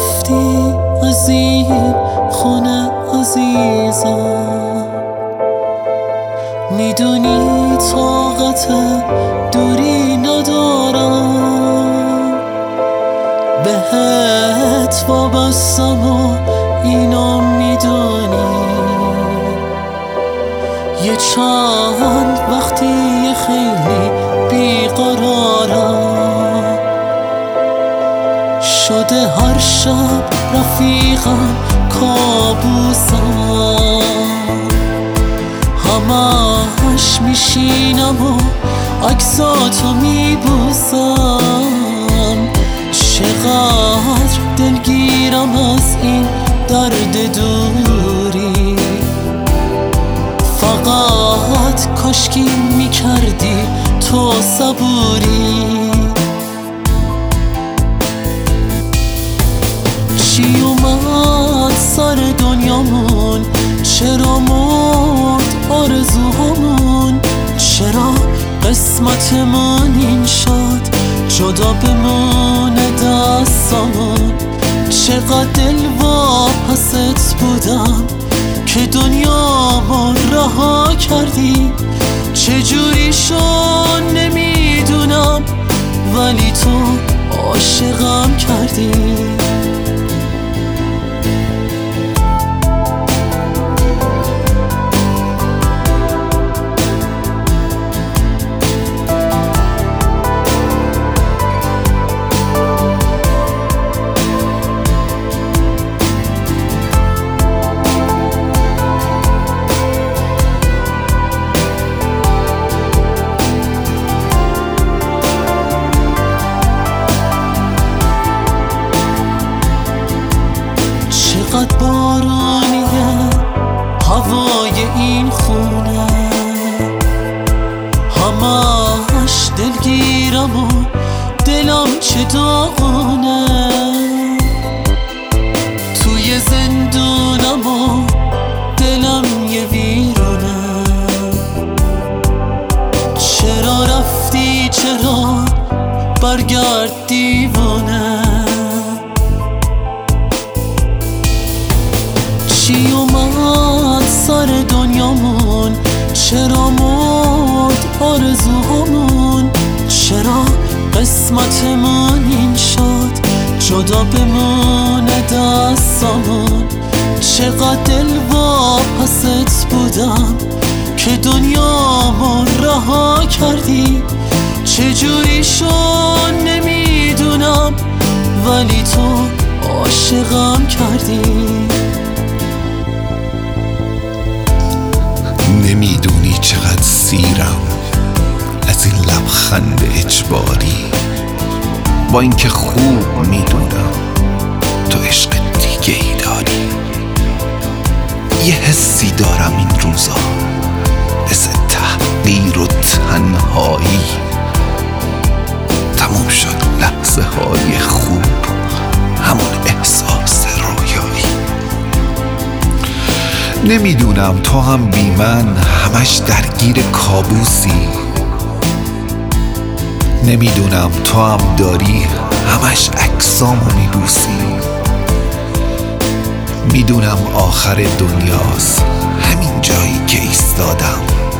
رفتی از این خونه عزیزم، میدونی طاقت دوری ندارم، بهت وابستم و اینو میدونی. یه چند وقتی خیلی بیقرارم، شده هر شب رفیقم کابوسم، همش میشینم و عکساتو میبوسم. چقدر دلگیرم از این درد دوری، فقط کاشکی میکردی تو صبوری. چی اومد سر دنیامون، چرا مرد آرزوهامون، چرا قسمتمون این شد جدا بمونه دستامون. چقدر دلواپست بودم که دنیامون رها کردی، چجوری شد نمیدونم ولی تو عاشقم کردی. چقدر بارونیه هوای این خونه، همش دلگیرم و دلم چه داغونه. توی زندونم و دلم یه ویرونه. چرا رفتی چرا برگرد دیوونه. چی اومد سر دنیامون، چرا مرد آرزوهامون، چرا قسمتمون این شد جدا بمونه دستامون. چقدر دلواپست بودم که دنیامون رها کردی، چجوری شد نمیدونم ولی تو عاشقم کردی. نمیدونی چقدر سیرم از این لبخند اجباری، با اینکه خوب میدونم تو عشق دیگه ای داری. یه حسی دارم این روزا حس تحقیر و تنهایی، تموم شد لحظه های خوب، همون احساس رویایی. نمیدونم تو هم بی من همش درگیر کابوسی، نمیدونم تو هم داری همش عکسامو میبوسی. میدونم آخر دنیاست همین جایی که ایستادم،